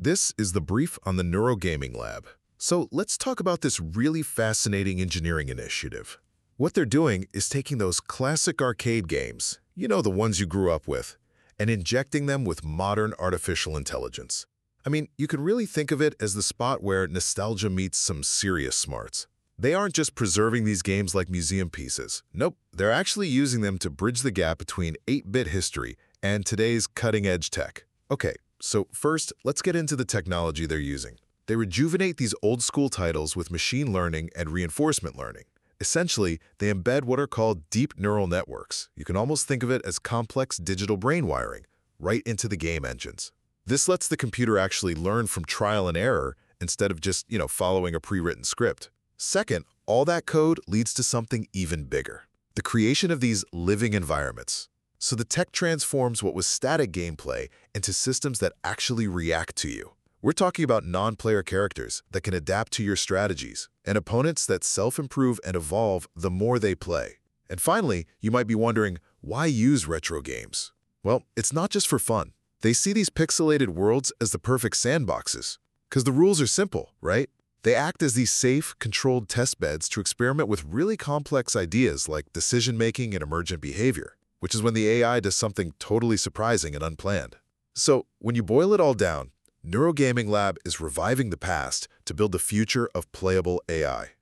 This is the brief on the Neurogaming Lab. So let's talk about this really fascinating engineering initiative. What they're doing is taking those classic arcade games, the ones you grew up with, and injecting them with modern artificial intelligence. I mean, you can really think of it as the spot where nostalgia meets some serious smarts. They aren't just preserving these games like museum pieces. Nope, they're actually using them to bridge the gap between 8-bit history and today's cutting-edge tech. Okay, so first, let's get into the technology they're using. They rejuvenate these old-school titles with machine learning and reinforcement learning. Essentially, they embed what are called deep neural networks. You can almost think of it as complex digital brain wiring right into the game engines. This lets the computer actually learn from trial and error instead of just, following a pre-written script. Second, all that code leads to something even bigger: the creation of these living environments. So the tech transforms what was static gameplay into systems that actually react to you. We're talking about non-player characters that can adapt to your strategies, and opponents that self-improve and evolve the more they play. And finally, you might be wondering, why use retro games? Well, it's not just for fun. They see these pixelated worlds as the perfect sandboxes. Because the rules are simple, right? They act as these safe, controlled test beds to experiment with really complex ideas like decision-making and emergent behavior, which is when the AI does something totally surprising and unplanned. So, when you boil it all down, Neurogaming Lab is reviving the past to build the future of playable AI.